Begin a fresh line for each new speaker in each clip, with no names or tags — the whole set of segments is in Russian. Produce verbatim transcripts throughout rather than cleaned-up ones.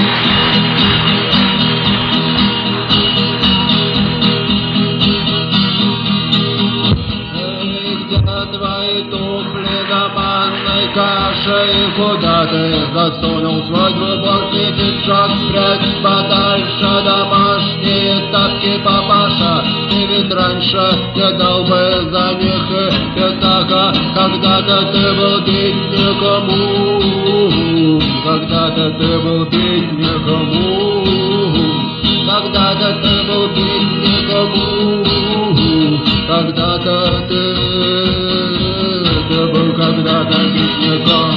Куда ты засунул свой глубокий пиджак? Спрячь подальше домашние тапки, папаша. Ты ведь раньше не дал бы за них и пятака. Когда-то ты был бедняком, когда-то ты был бедняком, когда-то ты был бедняком, когда-то ты, ты был когда-то бедняком.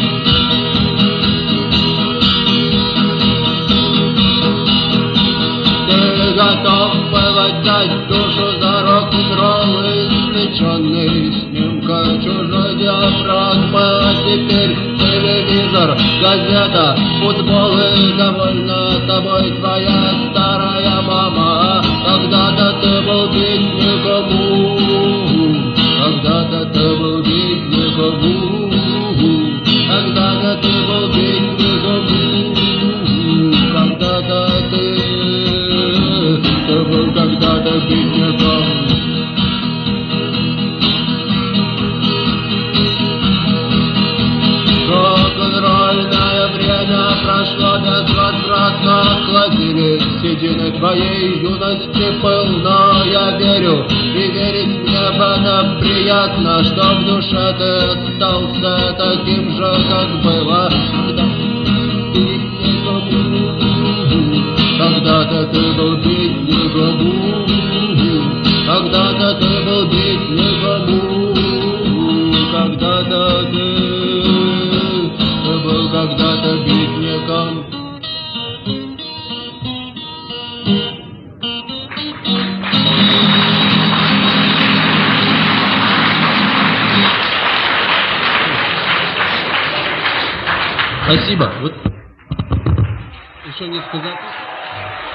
Готов был отдать душу за рок-н-ролл, извлеченный снимка чужой диафрагмы. А теперь телевизор, газета, футбол и довольна тобой твоя старая мама. Когда-то ты был бедняком, когда-то ты был бедняком, когда-то ты был бедняком, когда-то ты Ты был когда-то бедняком. Рок-н-ролльное время прошло безвозвратно. Охладили седины твоей юности пыл. Но я верю, и верить мне в это приятно, что в душе ты остался таким же, как было. Когда-то ты был бедняком, когда-то ты был бедняком, когда-то ты, ты был когда-то бедняком. Спасибо. Вот еще не сказать.